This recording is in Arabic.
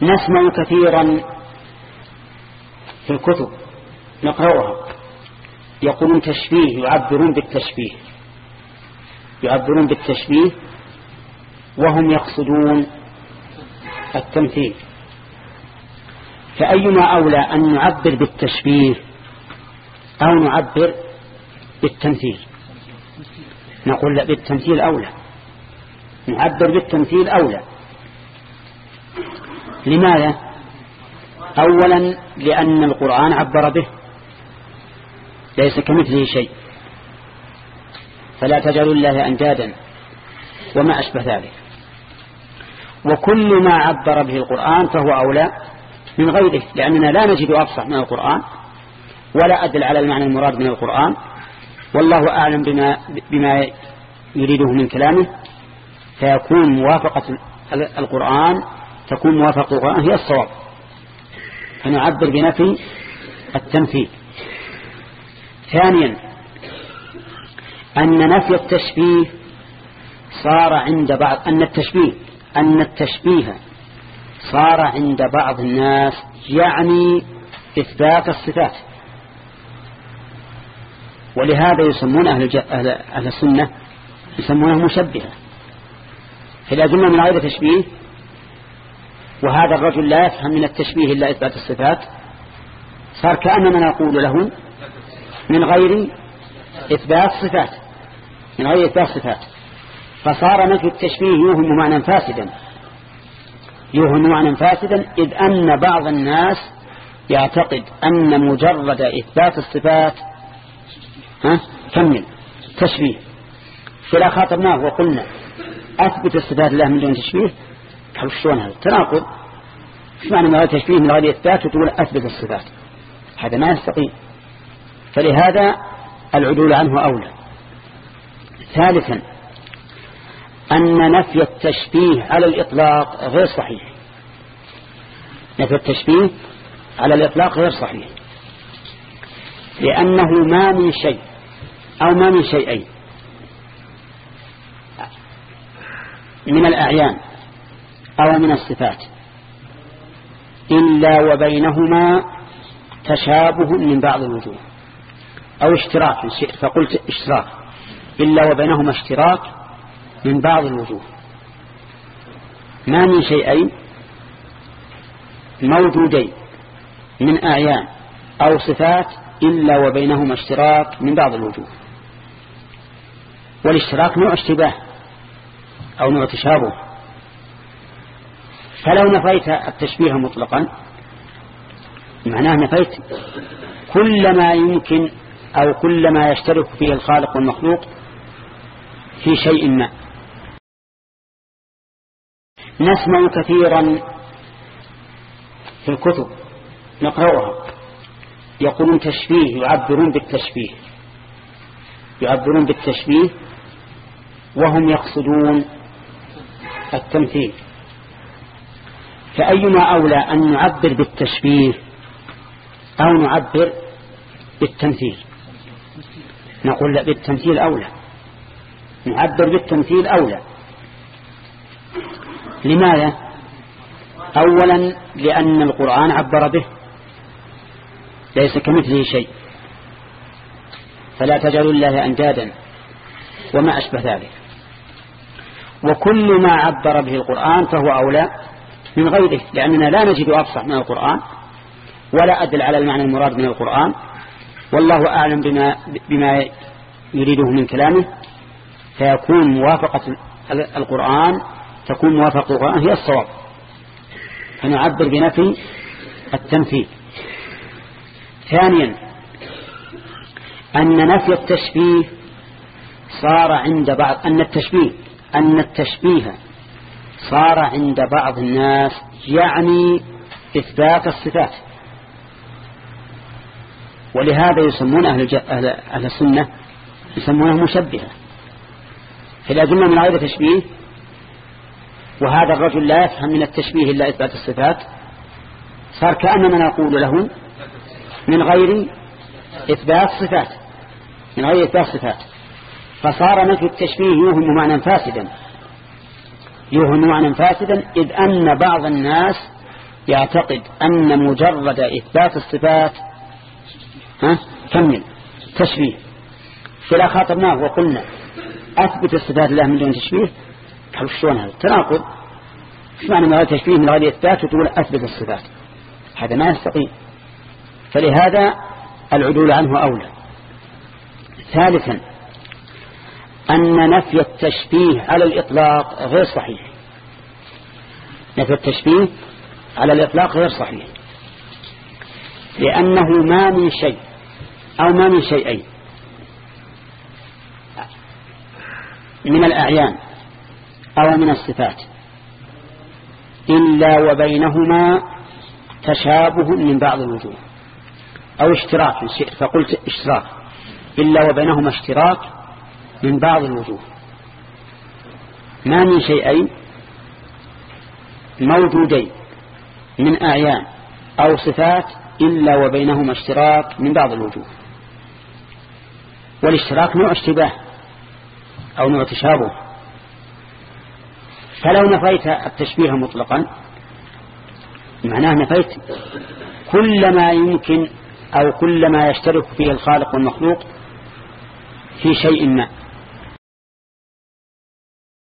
نسمع كثيرا في الكتب نقرأها يقولون تشبيه، يعبرون بالتشبيه وهم يقصدون التمثيل. فأيما أولى أن نعبر بالتشبيه أو نعبر بالتمثيل؟ نقول لا، بالتمثيل أولى، نعبر بالتمثيل أولى. لماذا؟ أولا لأن القرآن عبر به، ليس كمثله شيء، فلا تجعلوا الله أندادا وما أشبه ذلك. وكل ما عبر به القرآن فهو أولى من غيره، لأننا لا نجد أفصح من القرآن ولا أدل على المعنى المراد من القرآن، والله أعلم بما يريده من كلامه، فيكون موافقة القرآن هي الصواب، فنعبر بنفي التمثيل. ثانيا أن نفي التشبيه صار عند بعض أن التشبيه صار عند بعض الناس يعني إثبات الصفات، ولهذا يسمون أهل السنة يسمونه مشبهة، فإذا قلنا من غير تشبيه وهذا الرجل لا يفهم من التشبيه إلا إثبات الصفات، صار كأننا نقول له من غير إثبات صفات، فصار نفي التشبيه يوهم معنى فاسدا، إذ أن بعض الناس يعتقد أن مجرد إثبات الصفات كمل تشبيه. فلا خاطبناه وقلنا أثبت الصفات الله من دون تشبيه، قالوا شلون هذا تناقض؟ ايش معنى من غير تشبيه من غير إثبات وتقول أثبت الصفات؟ هذا ما يستقيم، فلهذا العدول عنه أولى. ثالثا أن نفي التشبيه على الإطلاق غير صحيح، نفي التشبيه على الإطلاق غير صحيح، لأنه ما من شيء أو ما من شيئين من الأعيان أو من الصفات إلا وبينهما تشابه من بعض الوجوه، أو اشتراك إن شئت فقلت اشتراك، إلا وبينهما اشتراك من بعض الوجوه. ما من شيئين موجودين من أعيان أو صفات إلا وبينهما اشتراك من بعض الوجوه، والاشتراك نوع اشتباه أو نوع تشابه. فلو نفيت التشبيه مطلقا معناه نفيت كل ما يمكن أو كل ما يشترك فيه الخالق والمخلوق في شيء ما. نسمع كثيرا في الكتب نقرأها يقولون تشبيه، يعبرون بالتشبيه وهم يقصدون التمثيل. فأيما أولى أن نعبر بالتشبيه أو نعبر بالتمثيل؟ نقول لا، بالتمثيل أولى، نعبر بالتمثيل أولى. لماذا؟ أولا لأن القرآن عبر به، ليس كمثله شيء، فلا تجعلوا الله أندادا وما أشبه ذلك. وكل ما عبر به القرآن فهو أولى من غيره، لأننا لا نجد أفصح من القرآن ولا أدل على المعنى المراد من القرآن، والله أعلم بما يريده من كلامه، فيكون موافقة القرآن هي الصواب، فنعبر بنفي التمثيل. ثانيا أن نفي التشبيه صار عند بعض أن التشبيه صار عند بعض الناس يعني إثبات الصفات، ولهذا يسمون أهل السنة يسمونه مشبهة. فإذا قلنا من غير تشبيه وهذا الرجل لا يفهم من التشبيه إلا إثبات الصفات، صار كأننا نقول له من غير إثبات صفات، فصار نفي التشبيه يوهم معنى فاسدا، إذ أن بعض الناس يعتقد أن مجرد إثبات الصفات كمل تشبيه. فلا خاطبناه وقلنا أثبت الصفات لله من دون تشبيه، قالوا شلون هذا تناقض؟ ايش معنى من غير تشبيه من غير إثبات وتقول أثبت الصفات؟ هذا ما يستقيم. فلهذا العدول عنه أولى. ثالثا أن نفي التشبيه على الإطلاق غير صحيح. نفي التشبيه على الإطلاق غير صحيح، لأنه ما من شيء أو ما من شيئين من الأعيان أو من الصفات إلا وبينهما تشابه من بعض الوجوه، أو اشتراك إن شئت فقلت اشتراك، إلا وبينهما اشتراك من بعض الوجوه. ما من شيئين موجودين من أعيان أو صفات إلا وبينهما اشتراك من بعض الوجوه. والاشتراك نوع اشتباه أو نوع تشابه. فلو نفيت التشبيه مطلقا معناه نفيت كل ما يمكن أو كل ما يشترك فيه الخالق والمخلوق في شيء ما.